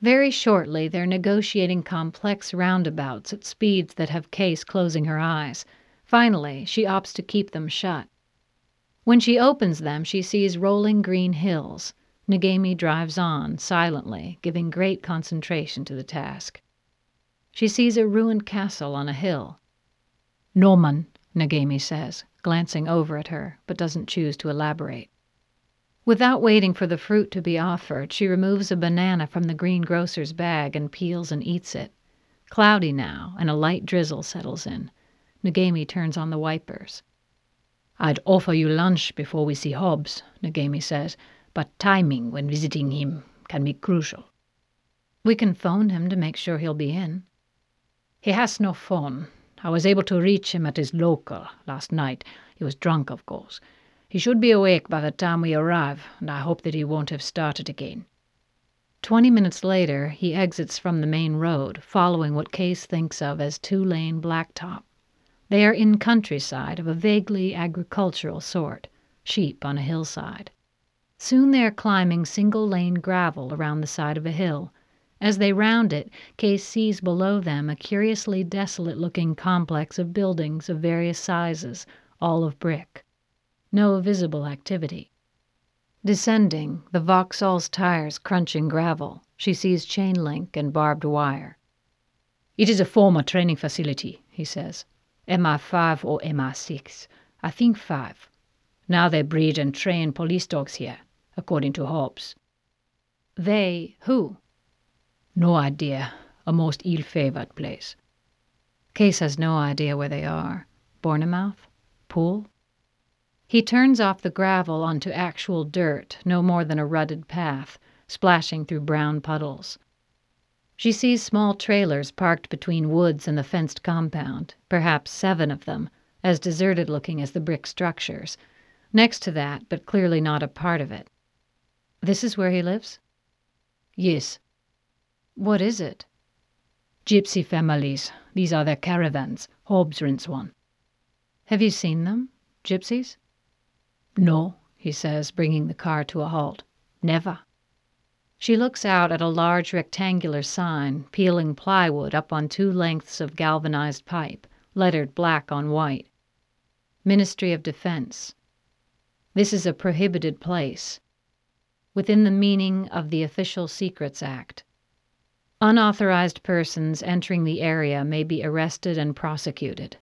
Very shortly, they're negotiating complex roundabouts at speeds that have Case closing her eyes. Finally, she opts to keep them shut. When she opens them, she sees rolling green hills. Nagami drives on, silently, giving great concentration to the task. She sees a ruined castle on a hill. "Norman," Nagami says, glancing over at her, but doesn't choose to elaborate. Without waiting for the fruit to be offered, she removes a banana from the greengrocer's bag and peels and eats it. Cloudy now, and a light drizzle settles in. Nagami turns on the wipers. "I'd offer you lunch before we see Hobbs," Nagami says, "but timing when visiting him can be crucial." "We can phone him to make sure he'll be in." "He has no phone. I was able to reach him at his local last night. He was drunk, of course. He should be awake by the time we arrive, and I hope that he won't have started again." 20 minutes later, he exits from the main road, following what Case thinks of as two-lane blacktop. They are in countryside of a vaguely agricultural sort, sheep on a hillside. Soon they are climbing single-lane gravel around the side of a hill. As they round it, Case sees below them a curiously desolate-looking complex of buildings of various sizes, all of brick. No visible activity. Descending, the Vauxhall's tires crunching gravel, she sees chain link and barbed wire. "It is a former training facility," he says. "MI5 or MI6. I think 5. Now they breed and train police dogs here, according to Hobbs." "They who?" "No idea. A most ill-favored place." Case has no idea where they are. Bournemouth? Poole? He turns off the gravel onto actual dirt, no more than a rutted path, splashing through brown puddles. She sees small trailers parked between woods and the fenced compound, perhaps 7 of them, as deserted-looking as the brick structures. Next to that, but clearly not a part of it. This is where he lives? "Yes." "What is it?" "Gypsy families. These are their caravans. Hobbs rents one." "Have you seen them? Gypsies?" "No," he says, bringing the car to a halt. "Never." She looks out at a large rectangular sign, peeling plywood up on 2 lengths of galvanized pipe, lettered black on white. Ministry of Defense. This is a prohibited place, within the meaning of the Official Secrets Act. Unauthorized persons entering the area may be arrested and prosecuted.